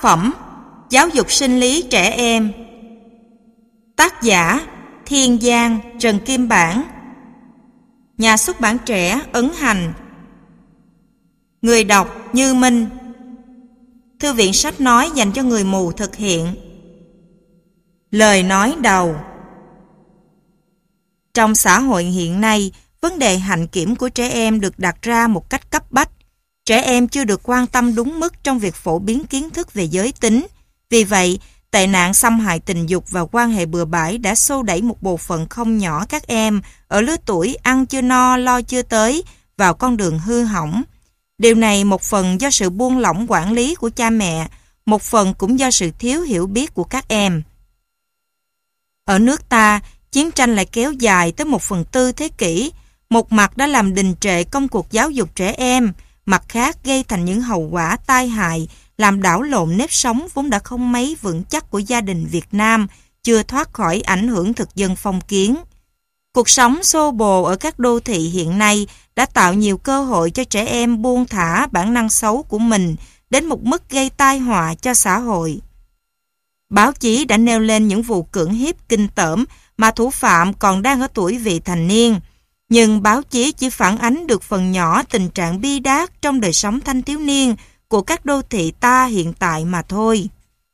phẩm Giáo dục sinh lý trẻ em. Tác giả Thiên Giang, Trần Kim Bản. Nhà xuất bản Trẻ, Ấn Hành. Người đọc Như Minh. Thư viện sách nói dành cho người mù thực hiện. Lời nói đầu. Trong xã hội hiện nay, vấn đề hạnh kiểm của trẻ em được đặt ra một cách cấp bách. Trẻ em chưa được quan tâm đúng mức trong việc phổ biến kiến thức về giới tính. Vì vậy, tệ nạn xâm hại tình dục và quan hệ bừa bãi đã xô đẩy một bộ phận không nhỏ các em ở lứa tuổi ăn chưa no, lo chưa tới vào con đường hư hỏng. Điều này một phần do sự buông lỏng quản lý của cha mẹ, một phần cũng do sự thiếu hiểu biết của các em. Ở nước ta, chiến tranh lại kéo dài tới 1/4 thế kỷ, một mặt đã làm đình trệ công cuộc giáo dục trẻ em, mặt khác gây thành những hậu quả tai hại, làm đảo lộn nếp sống vốn đã không mấy vững chắc của gia đình Việt Nam, chưa thoát khỏi ảnh hưởng thực dân phong kiến. Cuộc sống xô bồ ở các đô thị hiện nay đã tạo nhiều cơ hội cho trẻ em buông thả bản năng xấu của mình đến một mức gây tai họa cho xã hội. Báo chí đã nêu lên những vụ cưỡng hiếp kinh tởm mà thủ phạm còn đang ở tuổi vị thành niên. Nhưng báo chí chỉ phản ánh được phần nhỏ tình trạng bi đát trong đời sống thanh thiếu niên của các đô thị ta hiện tại mà thôi.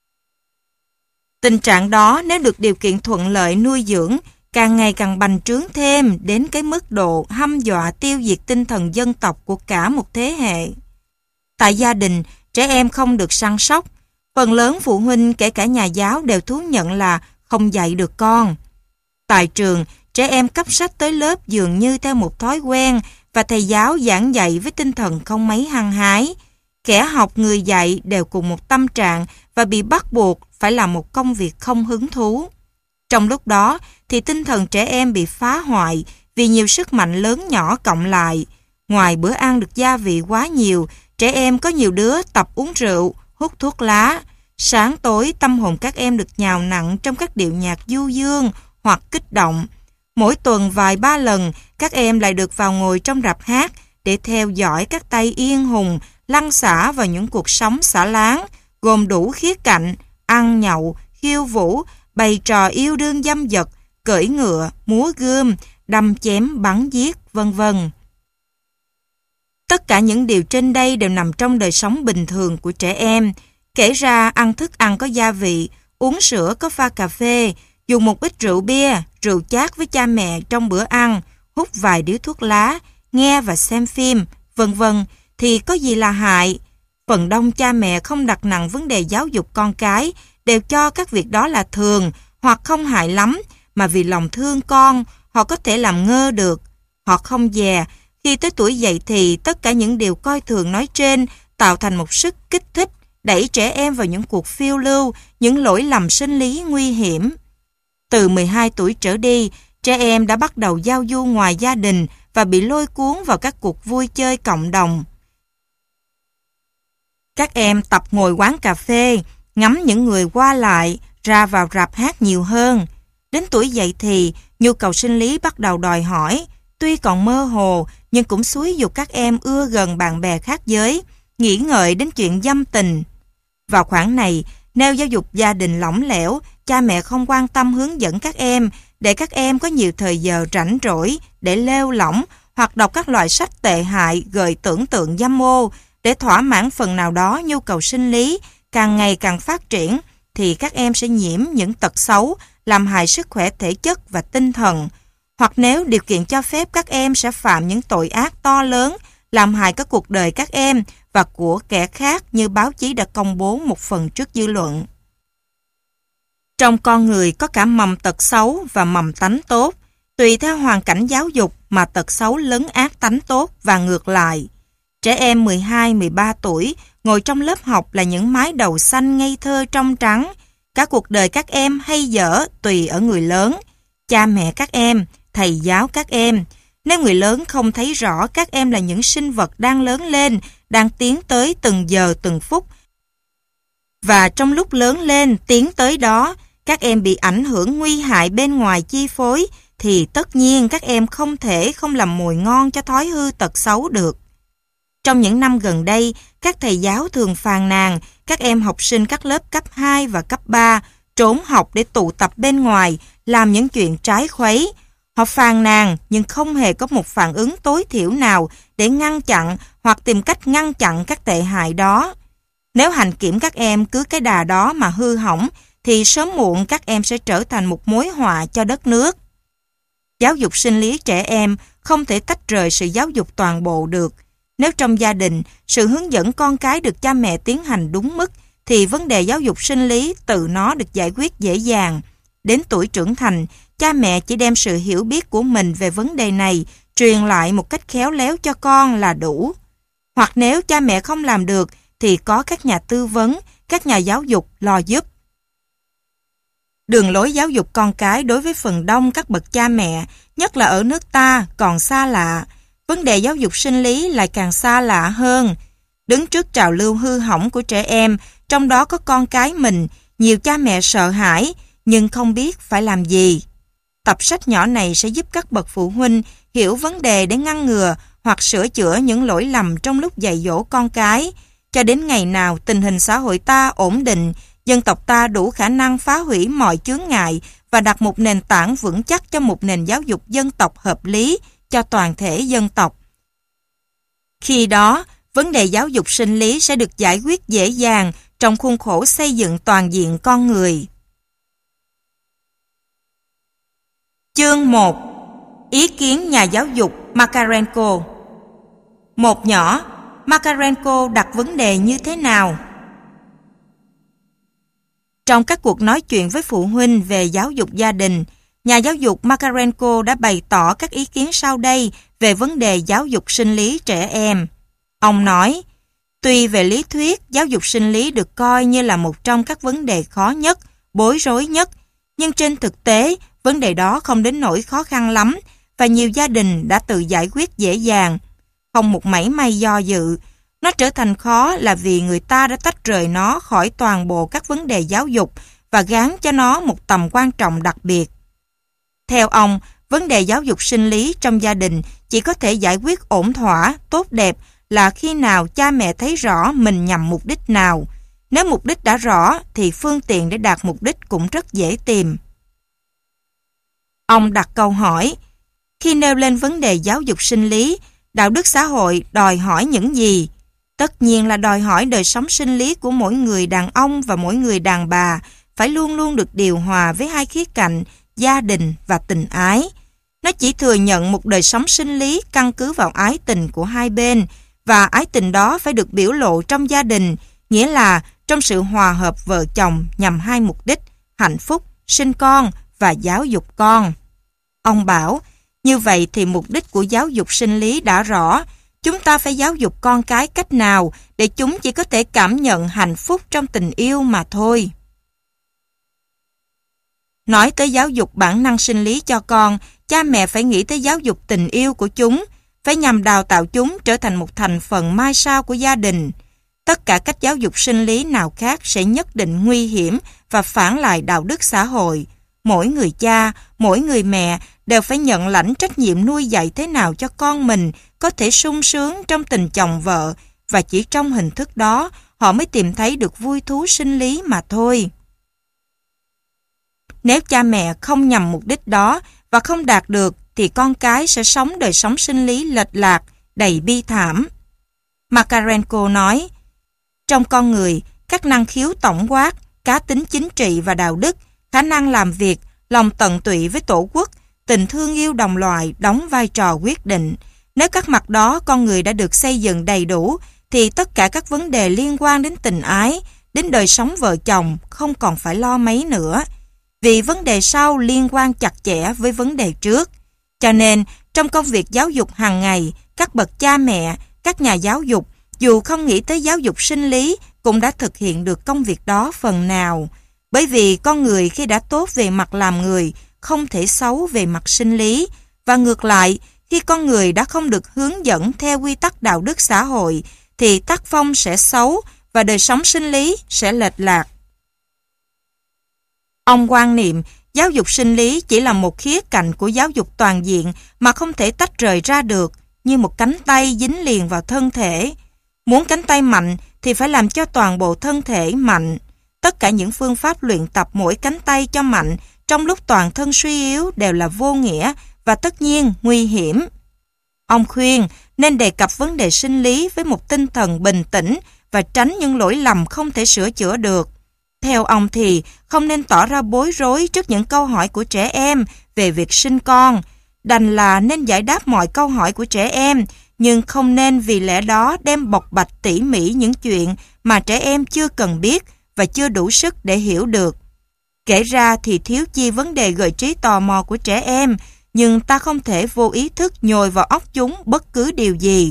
Tình trạng đó nếu được điều kiện thuận lợi nuôi dưỡng, càng ngày càng bành trướng thêm đến cái mức độ hăm dọa tiêu diệt tinh thần dân tộc của cả một thế hệ. Tại gia đình, trẻ em không được săn sóc. Phần lớn phụ huynh kể cả nhà giáo đều thú nhận là không dạy được con. Tại trường, trẻ em cấp sách tới lớp dường như theo một thói quen và thầy giáo giảng dạy với tinh thần không mấy hăng hái. Kẻ học người dạy đều cùng một tâm trạng và bị bắt buộc phải làm một công việc không hứng thú. Trong lúc đó thì tinh thần trẻ em bị phá hoại vì nhiều sức mạnh lớn nhỏ cộng lại. Ngoài bữa ăn được gia vị quá nhiều, trẻ em có nhiều đứa tập uống rượu, hút thuốc lá. Sáng tối tâm hồn các em được nhào nặn trong các điệu nhạc du dương hoặc kích động. Mỗi tuần vài ba lần, các em lại được vào ngồi trong rạp hát để theo dõi các tay yên hùng lăn xả vào những cuộc sống xả láng, gồm đủ khía cạnh, ăn nhậu, khiêu vũ, bày trò yêu đương dâm dật, cưỡi ngựa, múa gươm, đâm chém, bắn giết, vân vân. Tất cả những điều trên đây đều nằm trong đời sống bình thường của trẻ em. Kể ra ăn thức ăn có gia vị, uống sữa có pha cà phê, dùng một ít rượu bia, rượu chát với cha mẹ trong bữa ăn, hút vài điếu thuốc lá, nghe và xem phim, vân vân thì có gì là hại. Phần đông cha mẹ không đặt nặng vấn đề giáo dục con cái, đều cho các việc đó là thường hoặc không hại lắm, mà vì lòng thương con, họ có thể làm ngơ được. Họ không dè, khi tới tuổi dậy thì tất cả những điều coi thường nói trên tạo thành một sức kích thích, đẩy trẻ em vào những cuộc phiêu lưu, những lỗi lầm sinh lý nguy hiểm. Từ 12 tuổi trở đi, trẻ em đã bắt đầu giao du ngoài gia đình và bị lôi cuốn vào các cuộc vui chơi cộng đồng. Các em tập ngồi quán cà phê, ngắm những người qua lại, ra vào rạp hát nhiều hơn. Đến tuổi dậy thì, nhu cầu sinh lý bắt đầu đòi hỏi, tuy còn mơ hồ nhưng cũng xúi giục các em ưa gần bạn bè khác giới, nghĩ ngợi đến chuyện dâm tình. Vào khoảng này, nếu giáo dục gia đình lỏng lẻo, cha mẹ không quan tâm hướng dẫn các em, để các em có nhiều thời giờ rảnh rỗi để lêu lỏng hoặc đọc các loại sách tệ hại gợi tưởng tượng dâm ô để thỏa mãn phần nào đó nhu cầu sinh lý càng ngày càng phát triển, thì các em sẽ nhiễm những tật xấu làm hại sức khỏe thể chất và tinh thần. Hoặc nếu điều kiện cho phép, các em sẽ phạm những tội ác to lớn làm hại cả cuộc đời các em và của kẻ khác như báo chí đã công bố một phần trước dư luận. Trong con người có cả mầm tật xấu và mầm tánh tốt. Tùy theo hoàn cảnh giáo dục mà tật xấu lấn át tánh tốt và ngược lại. Trẻ em 12-13 tuổi ngồi trong lớp học là những mái đầu xanh ngây thơ trong trắng. Cả cuộc đời các em hay dở tùy ở người lớn, cha mẹ các em, thầy giáo các em. Nếu người lớn không thấy rõ các em là những sinh vật đang lớn lên, đang tiến tới từng giờ từng phút, và trong lúc lớn lên tiến tới đó, các em bị ảnh hưởng nguy hại bên ngoài chi phối, thì tất nhiên các em không thể không làm mồi ngon cho thói hư tật xấu được. Trong những năm gần đây, các các thầy giáo thường phàn nàn các em học sinh các lớp cấp 2 và cấp 3 trốn học để tụ tập bên ngoài, làm những chuyện trái khuấy. Họ phàn nàn nhưng không hề có một phản ứng tối thiểu nào để ngăn chặn hoặc tìm cách ngăn chặn các tệ hại đó. Nếu hành kiểm các em cứ cái đà đó mà hư hỏng, thì sớm muộn các em sẽ trở thành một mối họa cho đất nước. Giáo dục sinh lý trẻ em không thể tách rời sự giáo dục toàn bộ được. Nếu trong gia đình, sự hướng dẫn con cái được cha mẹ tiến hành đúng mức, thì vấn đề giáo dục sinh lý tự nó được giải quyết dễ dàng. Đến tuổi trưởng thành, cha mẹ chỉ đem sự hiểu biết của mình về vấn đề này truyền lại một cách khéo léo cho con là đủ. Hoặc nếu cha mẹ không làm được, thì có các nhà tư vấn, các nhà giáo dục lo giúp. Đường lối giáo dục con cái đối với phần đông các bậc cha mẹ, nhất là ở nước ta, còn xa lạ. Vấn đề giáo dục sinh lý lại càng xa lạ hơn. Đứng trước trào lưu hư hỏng của trẻ em, trong đó có con cái mình, nhiều cha mẹ sợ hãi, nhưng không biết phải làm gì. Tập sách nhỏ này sẽ giúp các bậc phụ huynh hiểu vấn đề để ngăn ngừa hoặc sửa chữa những lỗi lầm trong lúc dạy dỗ con cái. Cho đến ngày nào tình hình xã hội ta ổn định, dân tộc ta đủ khả năng phá hủy mọi chướng ngại và đặt một nền tảng vững chắc cho một nền giáo dục dân tộc hợp lý cho toàn thể dân tộc. Khi đó, vấn đề giáo dục sinh lý sẽ được giải quyết dễ dàng trong khuôn khổ xây dựng toàn diện con người. Chương 1. Ý kiến nhà giáo dục Makarenko. Một nhỏ, Makarenko đặt vấn đề như thế nào? Trong các cuộc nói chuyện với phụ huynh về giáo dục gia đình, nhà giáo dục Makarenko đã bày tỏ các ý kiến sau đây về vấn đề giáo dục sinh lý trẻ em. Ông nói, tuy về lý thuyết, giáo dục sinh lý được coi như là một trong các vấn đề khó nhất, bối rối nhất, nhưng trên thực tế, vấn đề đó không đến nỗi khó khăn lắm và nhiều gia đình đã tự giải quyết dễ dàng. Không một mảy may do dự. Nó trở thành khó là vì người ta đã tách rời nó khỏi toàn bộ các vấn đề giáo dục và gán cho nó một tầm quan trọng đặc biệt. Theo ông, vấn đề giáo dục sinh lý trong gia đình chỉ có thể giải quyết ổn thỏa, tốt đẹp là khi nào cha mẹ thấy rõ mình nhằm mục đích nào. Nếu mục đích đã rõ thì phương tiện để đạt mục đích cũng rất dễ tìm. Ông đặt câu hỏi, khi nêu lên vấn đề giáo dục sinh lý, đạo đức xã hội đòi hỏi những gì? Tất nhiên là đòi hỏi đời sống sinh lý của mỗi người đàn ông và mỗi người đàn bà phải luôn luôn được điều hòa với hai khía cạnh, gia đình và tình ái. Nó chỉ thừa nhận một đời sống sinh lý căn cứ vào ái tình của hai bên, và ái tình đó phải được biểu lộ trong gia đình, nghĩa là trong sự hòa hợp vợ chồng nhằm hai mục đích, hạnh phúc, sinh con và giáo dục con. Ông bảo, như vậy thì mục đích của giáo dục sinh lý đã rõ. Chúng ta phải giáo dục con cái cách nào để chúng chỉ có thể cảm nhận hạnh phúc trong tình yêu mà thôi. Nói tới giáo dục bản năng sinh lý cho con, cha mẹ phải nghĩ tới giáo dục tình yêu của chúng, phải nhằm đào tạo chúng trở thành một thành phần mai sau của gia đình. Tất cả cách giáo dục sinh lý nào khác sẽ nhất định nguy hiểm và phản lại đạo đức xã hội. Mỗi người cha, mỗi người mẹ đều phải nhận lãnh trách nhiệm nuôi dạy thế nào cho con mình có thể sung sướng trong tình chồng vợ, và chỉ trong hình thức đó họ mới tìm thấy được vui thú sinh lý mà thôi. Nếu cha mẹ không nhằm mục đích đó và không đạt được thì con cái sẽ sống đời sống sinh lý lệch lạc, đầy bi thảm. Makarenko nói, trong con người, các năng khiếu tổng quát, cá tính chính trị và đạo đức, khả năng làm việc, lòng tận tụy với tổ quốc, tình thương yêu đồng loại đóng vai trò quyết định. Nếu các mặt đó con người đã được xây dựng đầy đủ, thì tất cả các vấn đề liên quan đến tình ái, đến đời sống vợ chồng không còn phải lo mấy nữa. Vì vấn đề sau liên quan chặt chẽ với vấn đề trước. Cho nên, trong công việc giáo dục hàng ngày, các bậc cha mẹ, các nhà giáo dục, dù không nghĩ tới giáo dục sinh lý, cũng đã thực hiện được công việc đó phần nào. Bởi vì con người khi đã tốt về mặt làm người, không thể xấu về mặt sinh lý. Và ngược lại, khi con người đã không được hướng dẫn theo quy tắc đạo đức xã hội, thì tác phong sẽ xấu và đời sống sinh lý sẽ lệch lạc. Ông quan niệm giáo dục sinh lý chỉ là một khía cạnh của giáo dục toàn diện mà không thể tách rời ra được, như một cánh tay dính liền vào thân thể. Muốn cánh tay mạnh thì phải làm cho toàn bộ thân thể mạnh. Tất cả những phương pháp luyện tập mỗi cánh tay cho mạnh trong lúc toàn thân suy yếu đều là vô nghĩa và tất nhiên nguy hiểm. Ông khuyên nên đề cập vấn đề sinh lý với một tinh thần bình tĩnh và tránh những lỗi lầm không thể sửa chữa được. Theo ông thì không nên tỏ ra bối rối trước những câu hỏi của trẻ em về việc sinh con. Đành là nên giải đáp mọi câu hỏi của trẻ em, nhưng không nên vì lẽ đó đem bộc bạch tỉ mỉ những chuyện mà trẻ em chưa cần biết và chưa đủ sức để hiểu được. Kể ra thì thiếu chi vấn đề gợi trí tò mò của trẻ em, nhưng ta không thể vô ý thức nhồi vào óc chúng bất cứ điều gì.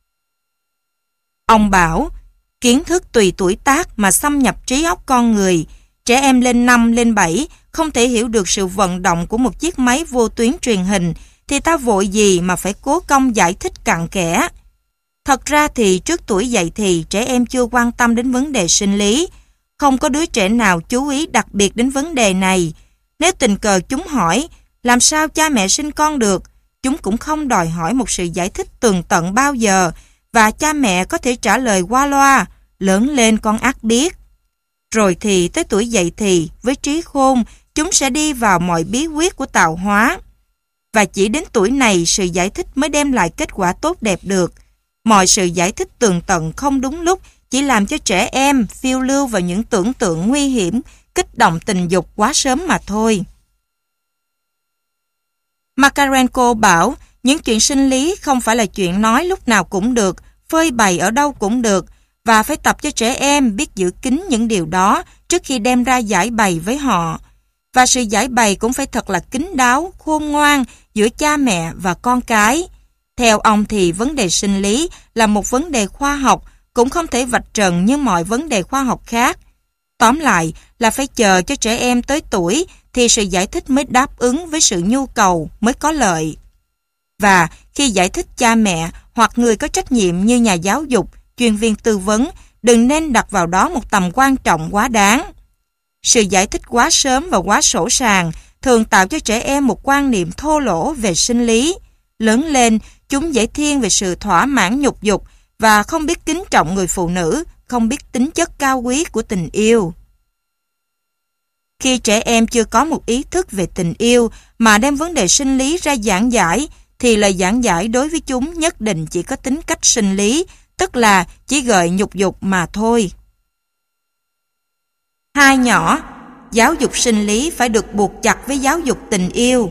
Ông bảo, kiến thức tùy tuổi tác mà xâm nhập trí óc con người. Trẻ em lên 5, lên 7 không thể hiểu được sự vận động của một chiếc máy vô tuyến truyền hình, thì ta vội gì mà phải cố công giải thích cặn kẽ. Thật ra thì trước tuổi dậy thì trẻ em chưa quan tâm đến vấn đề sinh lý. Không có đứa trẻ nào chú ý đặc biệt đến vấn đề này. Nếu tình cờ chúng hỏi, làm sao cha mẹ sinh con được, chúng cũng không đòi hỏi một sự giải thích tường tận bao giờ, và cha mẹ có thể trả lời qua loa, lớn lên con ắt biết. Rồi thì tới tuổi dậy thì, với trí khôn, chúng sẽ đi vào mọi bí quyết của tạo hóa. Và chỉ đến tuổi này sự giải thích mới đem lại kết quả tốt đẹp được. Mọi sự giải thích tường tận không đúng lúc chỉ làm cho trẻ em phiêu lưu vào những tưởng tượng nguy hiểm, kích động tình dục quá sớm mà thôi. Makarenko bảo, những chuyện sinh lý không phải là chuyện nói lúc nào cũng được, phơi bày ở đâu cũng được, và phải tập cho trẻ em biết giữ kín những điều đó trước khi đem ra giải bày với họ. Và sự giải bày cũng phải thật là kín đáo, khôn ngoan giữa cha mẹ và con cái. Theo ông thì vấn đề sinh lý là một vấn đề khoa học, cũng không thể vạch trần như mọi vấn đề khoa học khác. Tóm lại là phải chờ cho trẻ em tới tuổi thì sự giải thích mới đáp ứng với sự nhu cầu, mới có lợi. Và khi giải thích, cha mẹ hoặc người có trách nhiệm như nhà giáo dục, chuyên viên tư vấn đừng nên đặt vào đó một tầm quan trọng quá đáng. Sự giải thích quá sớm và quá sổ sàng thường tạo cho trẻ em một quan niệm thô lỗ về sinh lý. Lớn lên, chúng dễ thiên về sự thỏa mãn nhục dục và không biết kính trọng người phụ nữ, không biết tính chất cao quý của tình yêu. Khi trẻ em chưa có một ý thức về tình yêu mà đem vấn đề sinh lý ra giảng giải, thì lời giảng giải đối với chúng nhất định chỉ có tính cách sinh lý, tức là chỉ gợi nhục dục mà thôi. Hai nhỏ, giáo dục sinh lý phải được buộc chặt với giáo dục tình yêu.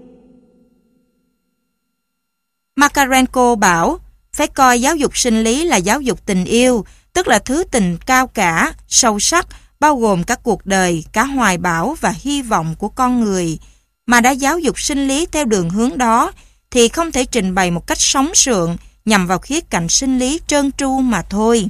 Makarenko bảo, phải coi giáo dục sinh lý là giáo dục tình yêu, tức là thứ tình cao cả, sâu sắc, bao gồm cả cuộc đời, cả hoài bão và hy vọng của con người. Mà đã giáo dục sinh lý theo đường hướng đó, thì không thể trình bày một cách sóng sượng nhằm vào khía cạnh sinh lý trơn tru mà thôi.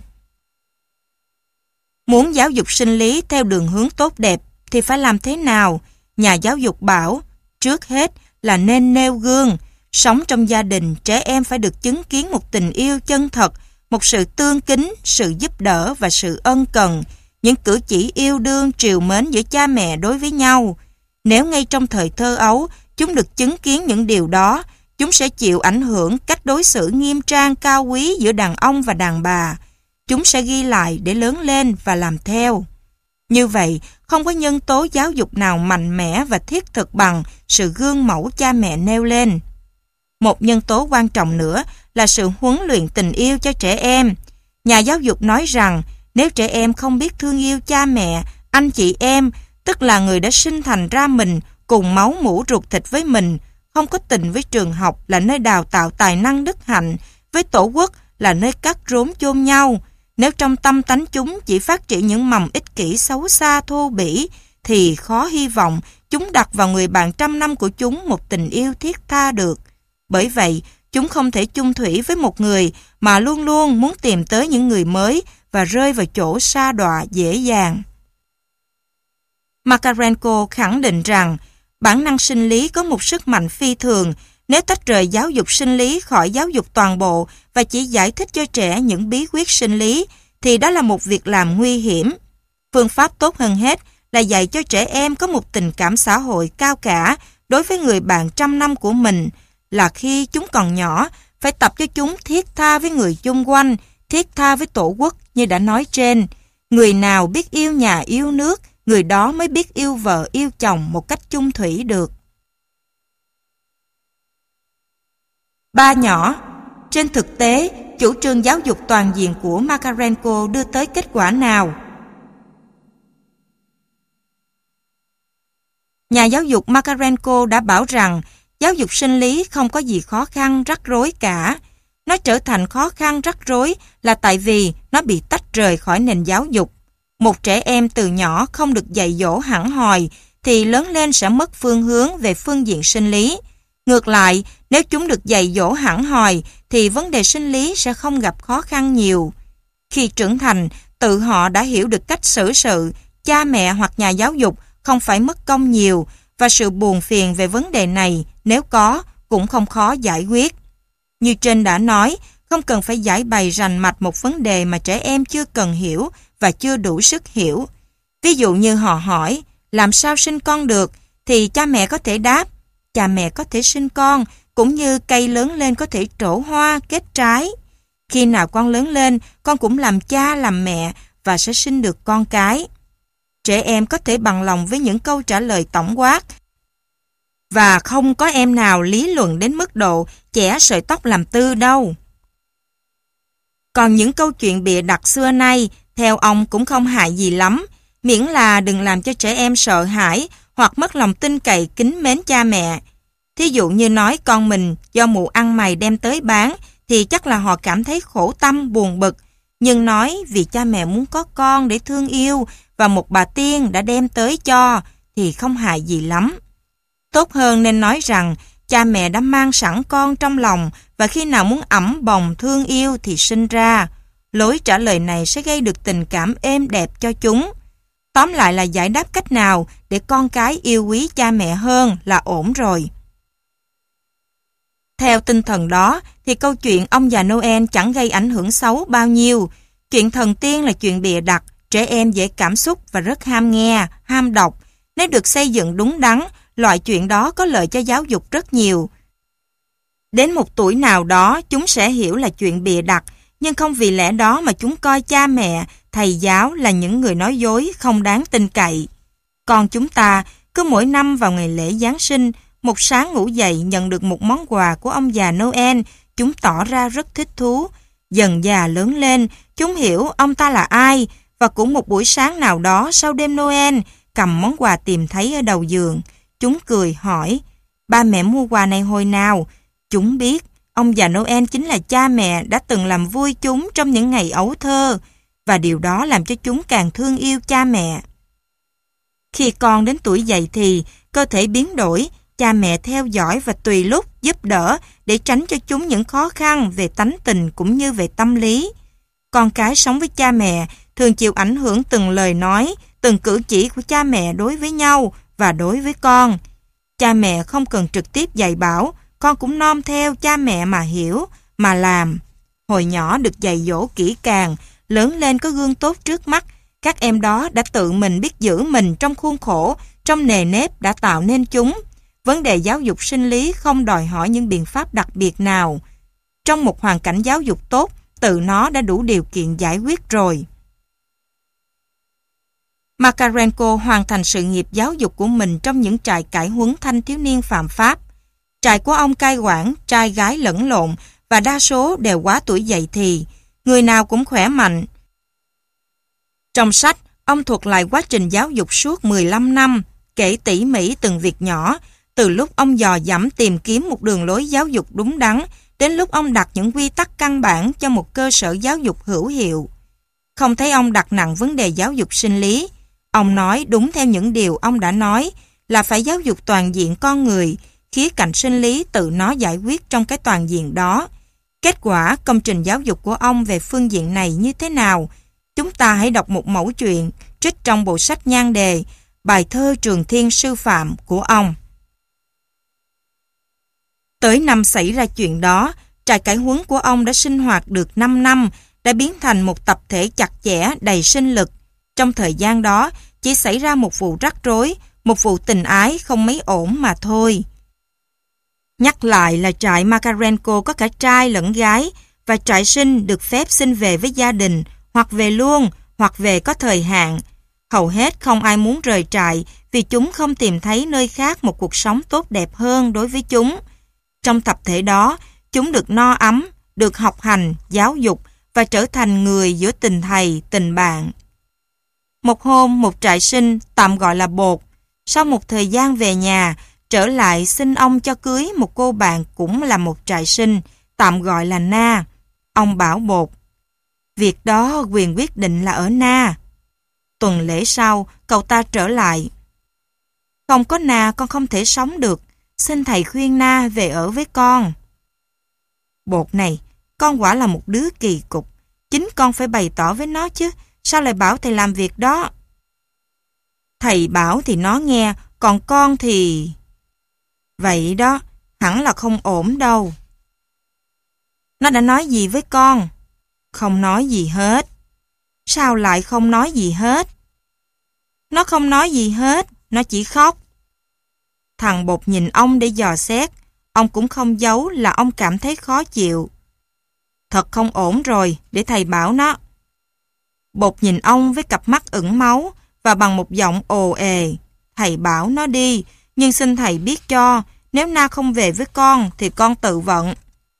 Muốn giáo dục sinh lý theo đường hướng tốt đẹp thì phải làm thế nào? Nhà giáo dục bảo, trước hết là nên nêu gương. Sống trong gia đình, trẻ em phải được chứng kiến một tình yêu chân thật, một sự tương kính, sự giúp đỡ và sự ân cần, những cử chỉ yêu đương, trìu mến giữa cha mẹ đối với nhau. Nếu ngay trong thời thơ ấu, chúng được chứng kiến những điều đó, chúng sẽ chịu ảnh hưởng cách đối xử nghiêm trang cao quý giữa đàn ông và đàn bà. Chúng sẽ ghi lại để lớn lên và làm theo. Như vậy, không có nhân tố giáo dục nào mạnh mẽ và thiết thực bằng sự gương mẫu cha mẹ nêu lên. Một nhân tố quan trọng nữa là sự huấn luyện tình yêu cho trẻ em. Nhà giáo dục nói rằng nếu trẻ em không biết thương yêu cha mẹ, anh chị em, tức là người đã sinh thành ra mình cùng máu mủ ruột thịt với mình, không có tình với trường học là nơi đào tạo tài năng đức hạnh, với tổ quốc là nơi cắt rốn chôn nhau. Nếu trong tâm tánh chúng chỉ phát triển những mầm ích kỷ xấu xa thô bỉ, thì khó hy vọng chúng đặt vào người bạn trăm năm của chúng một tình yêu thiết tha được. Bởi vậy, chúng không thể chung thủy với một người mà luôn luôn muốn tìm tới những người mới và rơi vào chỗ sa đọa dễ dàng. Makarenko khẳng định rằng bản năng sinh lý có một sức mạnh phi thường. Nếu tách rời giáo dục sinh lý khỏi giáo dục toàn bộ và chỉ giải thích cho trẻ những bí quyết sinh lý, thì đó là một việc làm nguy hiểm. Phương pháp tốt hơn hết là dạy cho trẻ em có một tình cảm xã hội cao cả đối với người bạn trăm năm của mình, là khi chúng còn nhỏ, phải tập cho chúng thiết tha với người chung quanh, thiết tha với tổ quốc như đã nói trên. Người nào biết yêu nhà yêu nước, người đó mới biết yêu vợ yêu chồng một cách chung thủy được. Ba nhỏ. Trên thực tế, chủ trương giáo dục toàn diện của Makarenko đưa tới kết quả nào? Nhà giáo dục Makarenko đã bảo rằng giáo dục sinh lý không có gì khó khăn, rắc rối cả. Nó trở thành khó khăn, rắc rối là tại vì nó bị tách rời khỏi nền giáo dục. Một trẻ em từ nhỏ không được dạy dỗ hẳn hòi thì lớn lên sẽ mất phương hướng về phương diện sinh lý. Ngược lại, nếu chúng được dạy dỗ hẳn hòi thì vấn đề sinh lý sẽ không gặp khó khăn nhiều. Khi trưởng thành, tự họ đã hiểu được cách xử sự, cha mẹ hoặc nhà giáo dục không phải mất công nhiều và sự buồn phiền về vấn đề này nếu có cũng không khó giải quyết. Như trên đã nói, không cần phải giải bày rành mạch một vấn đề mà trẻ em chưa cần hiểu và chưa đủ sức hiểu. Ví dụ như họ hỏi, làm sao sinh con được, thì cha mẹ có thể đáp, cha mẹ có thể sinh con, cũng như cây lớn lên có thể trổ hoa, kết trái. Khi nào con lớn lên, con cũng làm cha làm mẹ và sẽ sinh được con cái. Trẻ em có thể bằng lòng với những câu trả lời tổng quát và không có em nào lý luận đến mức độ chẻ sợi tóc làm tư đâu. Còn những câu chuyện bịa đặt xưa nay, theo ông cũng không hại gì lắm, miễn là đừng làm cho trẻ em sợ hãi hoặc mất lòng tin cậy kính mến cha mẹ. Thí dụ như nói con mình do mụ ăn mày đem tới bán thì chắc là họ cảm thấy khổ tâm buồn bực, nhưng nói vì cha mẹ muốn có con để thương yêu và một bà tiên đã đem tới cho thì không hại gì lắm. Tốt hơn nên nói rằng cha mẹ đã mang sẵn con trong lòng và khi nào muốn ẵm bồng thương yêu thì sinh ra. Lối trả lời này sẽ gây được tình cảm êm đẹp cho chúng. Tóm lại là giải đáp cách nào để con cái yêu quý cha mẹ hơn là ổn rồi. Theo tinh thần đó thì câu chuyện ông già Noel chẳng gây ảnh hưởng xấu bao nhiêu. Chuyện thần tiên là chuyện bịa đặt, trẻ em dễ cảm xúc và rất ham nghe, ham đọc. Nếu được xây dựng đúng đắn, loại chuyện đó có lợi cho giáo dục rất nhiều. Đến một tuổi nào đó chúng sẽ hiểu là chuyện bịa đặt, nhưng không vì lẽ đó mà chúng coi cha mẹ, thầy giáo là những người nói dối không đáng tin cậy. Còn chúng ta, cứ mỗi năm vào ngày lễ Giáng sinh, một sáng ngủ dậy nhận được một món quà của ông già Noel, chúng tỏ ra rất thích thú. Dần già lớn lên, chúng hiểu ông ta là ai, và cũng một buổi sáng nào đó sau đêm Noel, cầm món quà tìm thấy ở đầu giường. Chúng cười hỏi, ba mẹ mua quà này hồi nào? Chúng biết, ông già Noel chính là cha mẹ đã từng làm vui chúng trong những ngày ấu thơ, và điều đó làm cho chúng càng thương yêu cha mẹ. Khi con đến tuổi dậy thì, cơ thể biến đổi, cha mẹ theo dõi và tùy lúc giúp đỡ để tránh cho chúng những khó khăn về tánh tình cũng như về tâm lý. Con cái sống với cha mẹ thường chịu ảnh hưởng từng lời nói, từng cử chỉ của cha mẹ đối với nhau và đối với con. Cha mẹ không cần trực tiếp dạy bảo, con cũng nom theo cha mẹ mà hiểu, mà làm. Hồi nhỏ được dạy dỗ kỹ càng, lớn lên có gương tốt trước mắt, các em đó đã tự mình biết giữ mình trong khuôn khổ, trong nề nếp đã tạo nên chúng. Vấn đề giáo dục sinh lý không đòi hỏi những biện pháp đặc biệt nào. Trong một hoàn cảnh giáo dục tốt, tự nó đã đủ điều kiện giải quyết rồi. Makarenko hoàn thành sự nghiệp giáo dục của mình trong những trại cải huấn thanh thiếu niên phạm pháp. Trại của ông cai quản trai gái lẫn lộn và đa số đều quá tuổi dậy thì, người nào cũng khỏe mạnh. Trong sách, ông thuật lại quá trình giáo dục suốt 15 năm, kể tỉ mỉ từng việc nhỏ, từ lúc ông dò dẫm tìm kiếm một đường lối giáo dục đúng đắn, đến lúc ông đặt những quy tắc căn bản cho một cơ sở giáo dục hữu hiệu. Không thấy ông đặt nặng vấn đề giáo dục sinh lý. Ông nói đúng theo những điều ông đã nói là phải giáo dục toàn diện con người, khía cạnh sinh lý tự nó giải quyết trong cái toàn diện đó. Kết quả công trình giáo dục của ông về phương diện này như thế nào? Chúng ta hãy đọc một mẩu chuyện trích trong bộ sách nhan đề Bài thơ Trường Thiên Sư Phạm của ông. Tới năm xảy ra chuyện đó, trại cải huấn của ông đã sinh hoạt được 5 năm, đã biến thành một tập thể chặt chẽ đầy sinh lực. Trong thời gian đó, chỉ xảy ra một vụ rắc rối, một vụ tình ái không mấy ổn mà thôi. Nhắc lại là trại Makarenko có cả trai lẫn gái, và trại sinh được phép xin về với gia đình, hoặc về luôn, hoặc về có thời hạn. Hầu hết không ai muốn rời trại vì chúng không tìm thấy nơi khác một cuộc sống tốt đẹp hơn đối với chúng. Trong tập thể đó, chúng được no ấm, được học hành, giáo dục và trở thành người giữa tình thầy, tình bạn. Một hôm, một trại sinh, tạm gọi là Bột, sau một thời gian về nhà, trở lại xin ông cho cưới một cô bạn cũng là một trại sinh, tạm gọi là Na. Ông bảo Bột, việc đó quyền quyết định là ở Na. Tuần lễ sau, cậu ta trở lại. Không có Na con không thể sống được, xin thầy khuyên Na về ở với con. Bột này, con quả là một đứa kỳ cục, chính con phải bày tỏ với nó chứ, sao lại bảo thầy làm việc đó? Thầy bảo thì nó nghe, còn con thì... Vậy đó, hẳn là không ổn đâu. Nó đã nói gì với con? Không nói gì hết. Sao lại không nói gì hết? Nó không nói gì hết, nó chỉ khóc. Thằng Bột nhìn ông để dò xét, ông cũng không giấu là ông cảm thấy khó chịu. Thật không ổn rồi, để thầy bảo nó. Bột nhìn ông với cặp mắt ửng máu và bằng một giọng ồ ề. Thầy bảo nó đi, nhưng xin thầy biết cho, nếu Na không về với con thì con tự vận.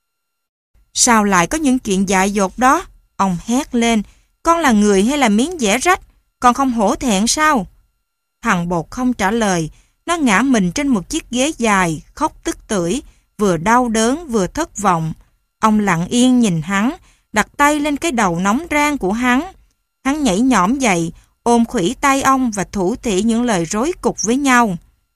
Sao lại có những chuyện dại dột đó? Ông hét lên, con là người hay là miếng dẻ rách, con không hổ thẹn sao? Thằng Bột không trả lời, nó ngã mình trên một chiếc ghế dài, khóc tức tưởi, vừa đau đớn vừa thất vọng. Ông lặng yên nhìn hắn, đặt tay lên cái đầu nóng rang của hắn. Hắn nhảy nhõm dậy, ôm khuỷu tay ông và thủ thỉ những lời rối cục với nhau.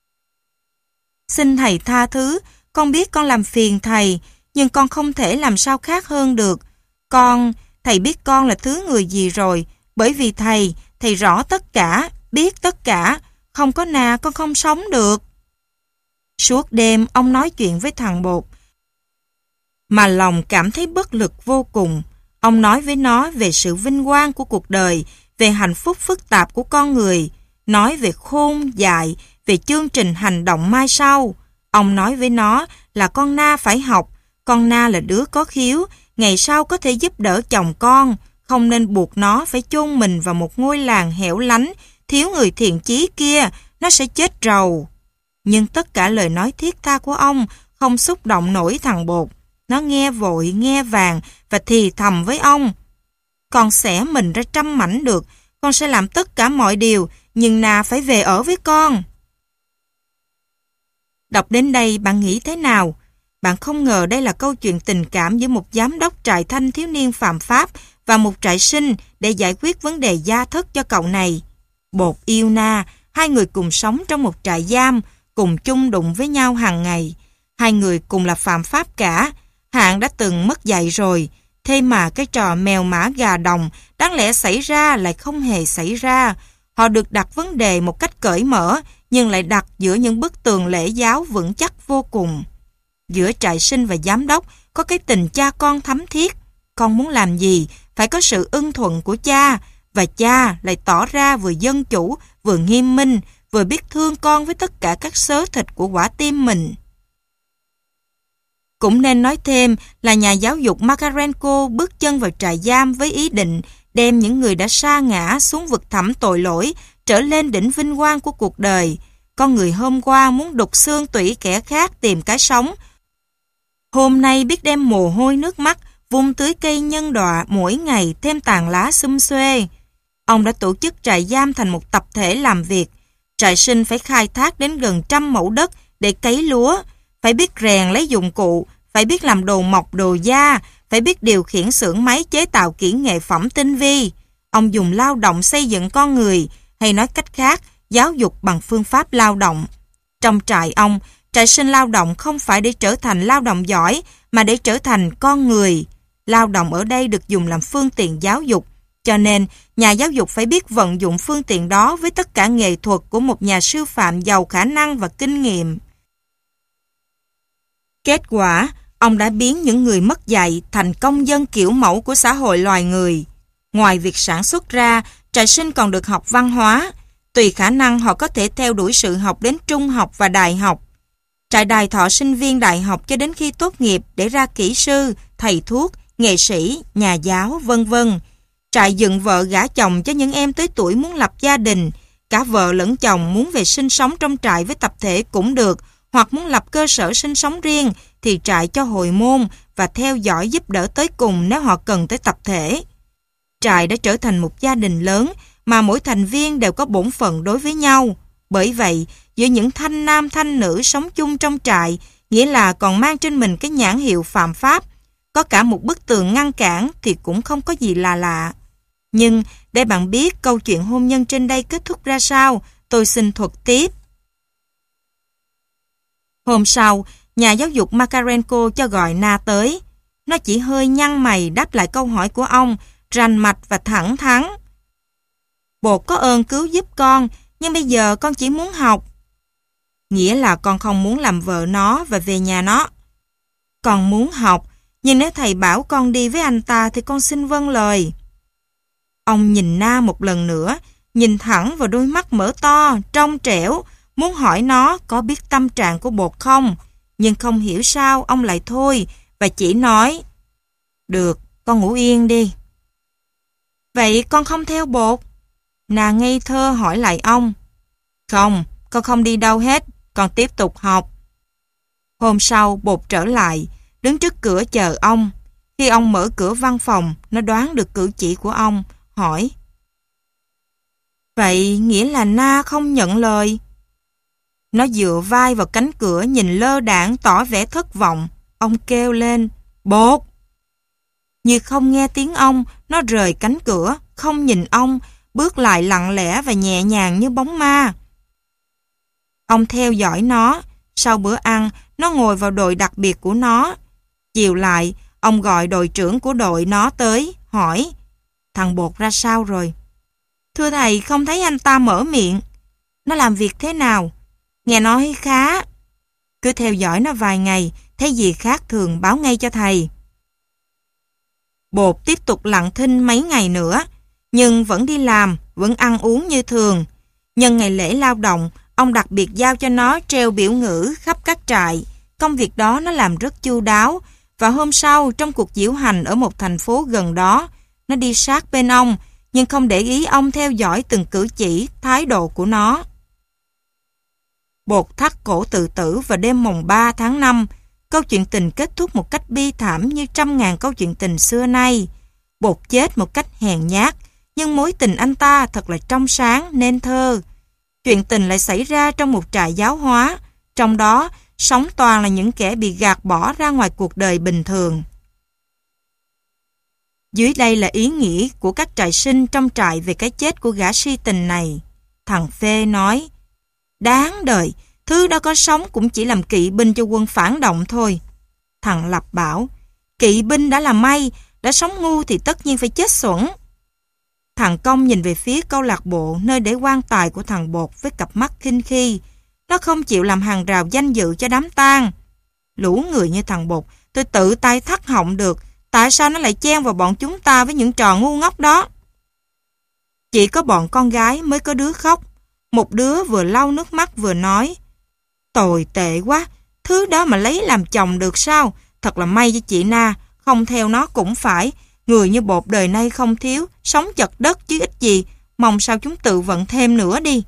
Xin thầy tha thứ, con biết con làm phiền thầy, nhưng con không thể làm sao khác hơn được. Thầy biết con là thứ người gì rồi, bởi vì thầy rõ tất cả, biết tất cả, không có Na con không sống được. Suốt đêm ông nói chuyện với thằng Bột, mà lòng cảm thấy bất lực vô cùng. Ông nói với nó về sự vinh quang của cuộc đời, về hạnh phúc phức tạp của con người, nói về khôn, dại, về chương trình hành động mai sau. Ông nói với nó là con Na phải học, con Na là đứa có khiếu, ngày sau có thể giúp đỡ chồng con, không nên buộc nó phải chôn mình vào một ngôi làng hẻo lánh, thiếu người thiện chí kia, nó sẽ chết rầu. Nhưng tất cả lời nói thiết tha của ông không xúc động nổi thằng Bột. Nó nghe vội, nghe vàng và thì thầm với ông. Con xẻ mình ra trăm mảnh được, con sẽ làm tất cả mọi điều, nhưng Na phải về ở với con. Đọc đến đây bạn nghĩ thế nào? Bạn không ngờ đây là câu chuyện tình cảm giữa một giám đốc trại thanh thiếu niên phạm pháp và một trại sinh để giải quyết vấn đề gia thất cho cậu này. Bột yêu Na, hai người cùng sống trong một trại giam, cùng chung đụng với nhau hàng ngày. Hai người cùng là phạm pháp cả. Hạng đã từng mất dạy rồi, thế mà cái trò mèo mã gà đồng đáng lẽ xảy ra lại không hề xảy ra. Họ được đặt vấn đề một cách cởi mở, nhưng lại đặt giữa những bức tường lễ giáo vững chắc vô cùng. Giữa trại sinh và giám đốc có cái tình cha con thấm thiết. Con muốn làm gì phải có sự ưng thuận của cha, và cha lại tỏ ra vừa dân chủ, vừa nghiêm minh, vừa biết thương con với tất cả các xớ thịt của quả tim mình. Cũng nên nói thêm là nhà giáo dục Makarenko bước chân vào trại giam với ý định đem những người đã sa ngã xuống vực thẳm tội lỗi trở lên đỉnh vinh quang của cuộc đời. Con người hôm qua muốn đục xương tủy kẻ khác tìm cái sống, hôm nay biết đem mồ hôi nước mắt vun tưới cây nhân đọa mỗi ngày thêm tàn lá xum xuê. Ông đã tổ chức trại giam thành một tập thể làm việc. Trại sinh phải khai thác đến gần 100 mẫu đất để cấy lúa, phải biết rèn lấy dụng cụ, phải biết làm đồ mộc đồ da, phải biết điều khiển xưởng máy chế tạo kỹ nghệ phẩm tinh vi. Ông dùng lao động xây dựng con người, hay nói cách khác, giáo dục bằng phương pháp lao động. Trong trại ông, trại sinh lao động không phải để trở thành lao động giỏi, mà để trở thành con người. Lao động ở đây được dùng làm phương tiện giáo dục, cho nên nhà giáo dục phải biết vận dụng phương tiện đó với tất cả nghệ thuật của một nhà sư phạm giàu khả năng và kinh nghiệm. Kết quả, ông đã biến những người mất dạy thành công dân kiểu mẫu của xã hội loài người. Ngoài việc sản xuất ra, trại sinh còn được học văn hóa. Tùy khả năng họ có thể theo đuổi sự học đến trung học và đại học. Trại đài thọ sinh viên đại học cho đến khi tốt nghiệp để ra kỹ sư, thầy thuốc, nghệ sĩ, nhà giáo, vân vân. Trại dựng vợ gả chồng cho những em tới tuổi muốn lập gia đình. Cả vợ lẫn chồng muốn về sinh sống trong trại với tập thể cũng được, hoặc muốn lập cơ sở sinh sống riêng thì trại cho hồi môn và theo dõi giúp đỡ tới cùng nếu họ cần tới tập thể. Trại đã trở thành một gia đình lớn mà mỗi thành viên đều có bổn phận đối với nhau. Bởi vậy, giữa những thanh nam thanh nữ sống chung trong trại, nghĩa là còn mang trên mình cái nhãn hiệu phạm pháp, có cả một bức tường ngăn cản thì cũng không có gì là lạ. Nhưng để bạn biết câu chuyện hôn nhân trên đây kết thúc ra sao, tôi xin thuật tiếp. Hôm sau, nhà giáo dục Makarenko cho gọi Na tới. Nó chỉ hơi nhăn mày đáp lại câu hỏi của ông, rành mạch và thẳng thắn. Bột có ơn cứu giúp con, nhưng bây giờ con chỉ muốn học. Nghĩa là con không muốn làm vợ nó và về nhà nó. Con muốn học, nhưng nếu thầy bảo con đi với anh ta thì con xin vâng lời. Ông nhìn Na một lần nữa, nhìn thẳng vào đôi mắt mở to, trong trẻo, muốn hỏi nó có biết tâm trạng của Bột không, nhưng không hiểu sao ông lại thôi và chỉ nói: "Được, con ngủ yên đi." "Vậy con không theo Bột?" Na ngây thơ hỏi lại ông. "Không, con không đi đâu hết, con tiếp tục học." Hôm sau Bột trở lại, đứng trước cửa chờ ông. Khi ông mở cửa văn phòng, nó đoán được cử chỉ của ông, hỏi: "Vậy nghĩa là Na không nhận lời?" Nó dựa vai vào cánh cửa nhìn lơ đãng tỏ vẻ thất vọng. Ông kêu lên: "Bột!" Như không nghe tiếng ông, nó rời cánh cửa, không nhìn ông, bước lại lặng lẽ và nhẹ nhàng như bóng ma. Ông theo dõi nó. Sau bữa ăn, nó ngồi vào đội đặc biệt của nó. Chiều lại, ông gọi đội trưởng của đội nó tới, hỏi: "Thằng Bột ra sao rồi?" "Thưa thầy, không thấy anh ta mở miệng." "Nó làm việc thế nào?" "Nghe nói khá." "Cứ theo dõi nó vài ngày, thấy gì khác thường báo ngay cho thầy." Bột tiếp tục lặng thinh mấy ngày nữa, nhưng vẫn đi làm, vẫn ăn uống như thường. Nhân ngày lễ lao động, ông đặc biệt giao cho nó treo biểu ngữ khắp các trại. Công việc đó nó làm rất chu đáo, và hôm sau trong cuộc diễu hành ở một thành phố gần đó, nó đi sát bên ông, nhưng không để ý ông theo dõi từng cử chỉ, thái độ của nó. Bột thắt cổ tự tử vào đêm mùng 3 tháng 5. Câu chuyện tình kết thúc một cách bi thảm như trăm ngàn câu chuyện tình xưa nay. Bột chết một cách hèn nhát, nhưng mối tình anh ta thật là trong sáng, nên thơ. Chuyện tình lại xảy ra trong một trại giáo hóa, trong đó sống toàn là những kẻ bị gạt bỏ ra ngoài cuộc đời bình thường. Dưới đây là ý nghĩa của các trại sinh trong trại về cái chết của gã si tình này. Thằng Phê nói: "Đáng đời, thứ đó có sống cũng chỉ làm kỵ binh cho quân phản động thôi." Thằng Lập bảo: "Kỵ binh đã là may, đã sống ngu thì tất nhiên phải chết xuẩn." Thằng Công nhìn về phía câu lạc bộ nơi để quan tài của thằng Bột với cặp mắt khinh khi. Nó không chịu làm hàng rào danh dự cho đám tang. "Lũ người như thằng Bột, tôi tự tay thắt họng được, tại sao nó lại chen vào bọn chúng ta với những trò ngu ngốc đó?" Chỉ có bọn con gái mới có đứa khóc. Một đứa vừa lau nước mắt vừa nói: "Tồi tệ quá, thứ đó mà lấy làm chồng được sao? Thật là may cho chị Na, không theo nó cũng phải. Người như Bột đời nay không thiếu, sống chật đất chứ ít gì. Mong sao chúng tự vận thêm nữa đi."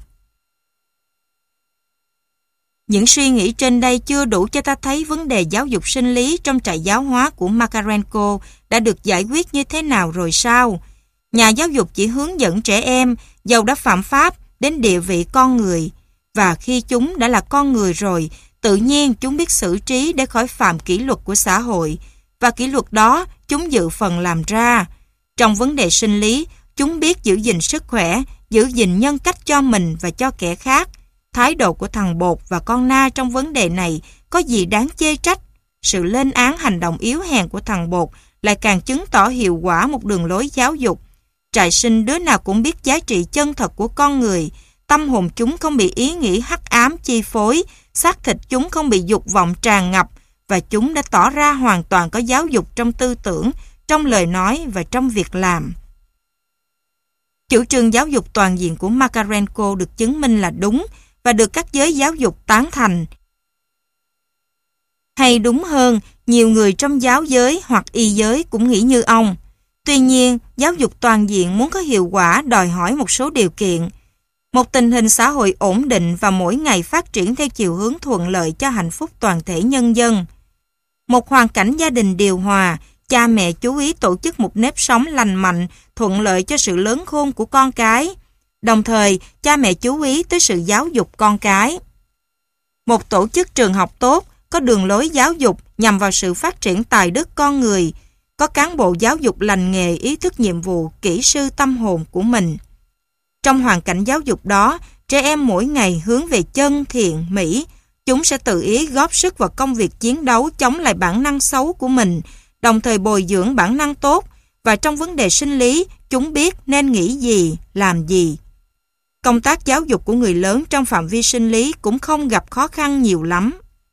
Những suy nghĩ trên đây chưa đủ cho ta thấy vấn đề giáo dục sinh lý trong trại giáo hóa của Makarenko đã được giải quyết như thế nào rồi sao? Nhà giáo dục chỉ hướng dẫn trẻ em, dầu đã phạm pháp, đến địa vị con người. Và khi chúng đã là con người rồi, tự nhiên chúng biết xử trí để khỏi phạm kỷ luật của xã hội. Và kỷ luật đó chúng dự phần làm ra. Trong vấn đề sinh lý, chúng biết giữ gìn sức khỏe, giữ gìn nhân cách cho mình và cho kẻ khác. Thái độ của thằng Bột và con Na trong vấn đề này có gì đáng chê trách. Sự lên án hành động yếu hèn của thằng Bột lại càng chứng tỏ hiệu quả một đường lối giáo dục. Trại sinh đứa nào cũng biết giá trị chân thật của con người. Tâm hồn chúng không bị ý nghĩ hắc ám chi phối, xác thịt chúng không bị dục vọng tràn ngập, và chúng đã tỏ ra hoàn toàn có giáo dục trong tư tưởng, trong lời nói và trong việc làm. Chủ trương giáo dục toàn diện của Makarenko được chứng minh là đúng và được các giới giáo dục tán thành. Hay đúng hơn, nhiều người trong giáo giới hoặc y giới cũng nghĩ như ông. Tuy nhiên, giáo dục toàn diện muốn có hiệu quả đòi hỏi một số điều kiện. Một tình hình xã hội ổn định và mỗi ngày phát triển theo chiều hướng thuận lợi cho hạnh phúc toàn thể nhân dân. Một hoàn cảnh gia đình điều hòa, cha mẹ chú ý tổ chức một nếp sống lành mạnh, thuận lợi cho sự lớn khôn của con cái. Đồng thời, cha mẹ chú ý tới sự giáo dục con cái. Một tổ chức trường học tốt, có đường lối giáo dục nhằm vào sự phát triển tài đức con người, có cán bộ giáo dục lành nghề ý thức nhiệm vụ, kỹ sư tâm hồn của mình. Trong hoàn cảnh giáo dục đó, trẻ em mỗi ngày hướng về chân, thiện, mỹ, chúng sẽ tự ý góp sức vào công việc chiến đấu chống lại bản năng xấu của mình, đồng thời bồi dưỡng bản năng tốt, và trong vấn đề sinh lý, chúng biết nên nghĩ gì, làm gì. Công tác giáo dục của người lớn trong phạm vi sinh lý cũng không gặp khó khăn nhiều lắm.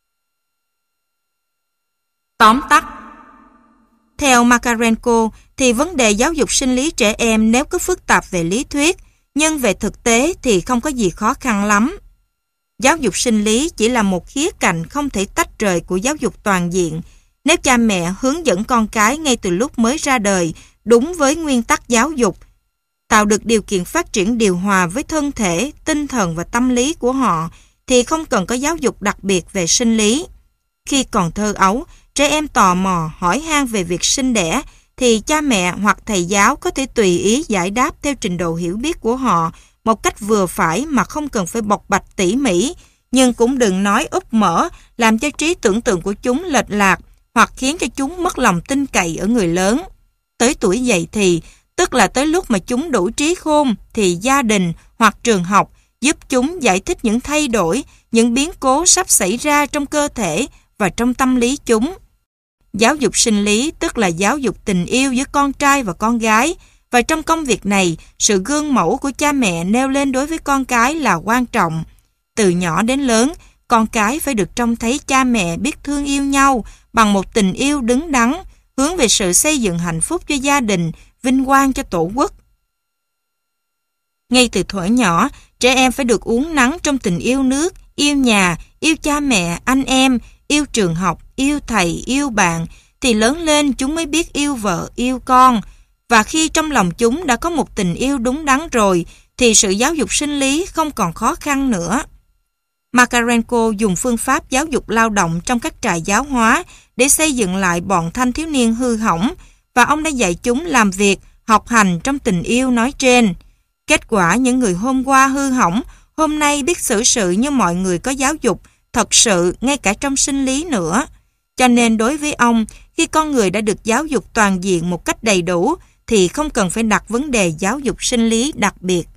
Tóm tắt. Theo Makarenko thì vấn đề giáo dục sinh lý trẻ em nếu có phức tạp về lý thuyết, nhưng về thực tế thì không có gì khó khăn lắm. Giáo dục sinh lý chỉ là một khía cạnh không thể tách rời của giáo dục toàn diện. Nếu cha mẹ hướng dẫn con cái ngay từ lúc mới ra đời đúng với nguyên tắc giáo dục, tạo được điều kiện phát triển điều hòa với thân thể, tinh thần và tâm lý của họ, thì không cần có giáo dục đặc biệt về sinh lý. Khi còn thơ ấu, trẻ em tò mò hỏi han về việc sinh đẻ, thì cha mẹ hoặc thầy giáo có thể tùy ý giải đáp theo trình độ hiểu biết của họ một cách vừa phải mà không cần phải bộc bạch tỉ mỉ, nhưng cũng đừng nói úp mở, làm cho trí tưởng tượng của chúng lệch lạc hoặc khiến cho chúng mất lòng tin cậy ở người lớn. Tới tuổi dậy thì, tức là tới lúc mà chúng đủ trí khôn, thì gia đình hoặc trường học giúp chúng giải thích những thay đổi, những biến cố sắp xảy ra trong cơ thể và trong tâm lý chúng. Giáo dục sinh lý tức là giáo dục tình yêu giữa con trai và con gái, và trong công việc này, sự gương mẫu của cha mẹ nêu lên đối với con cái là quan trọng. Từ nhỏ đến lớn, con cái phải được trông thấy cha mẹ biết thương yêu nhau bằng một tình yêu đứng đắn, hướng về sự xây dựng hạnh phúc cho gia đình, vinh quang cho tổ quốc. Ngay từ thuở nhỏ, trẻ em phải được uốn nắn trong tình yêu nước, yêu nhà, yêu cha mẹ, anh em, yêu trường học, yêu thầy, yêu bạn, thì lớn lên chúng mới biết yêu vợ, yêu con. Và khi trong lòng chúng đã có một tình yêu đúng đắn rồi, thì sự giáo dục sinh lý không còn khó khăn nữa. Makarenko dùng phương pháp giáo dục lao động trong các trại giáo hóa để xây dựng lại bọn thanh thiếu niên hư hỏng, và ông đã dạy chúng làm việc, học hành trong tình yêu nói trên. Kết quả, những người hôm qua hư hỏng, hôm nay biết xử sự như mọi người có giáo dục, thật sự ngay cả trong sinh lý nữa. Cho nên đối với ông, khi con người đã được giáo dục toàn diện một cách đầy đủ, thì không cần phải đặt vấn đề giáo dục sinh lý đặc biệt.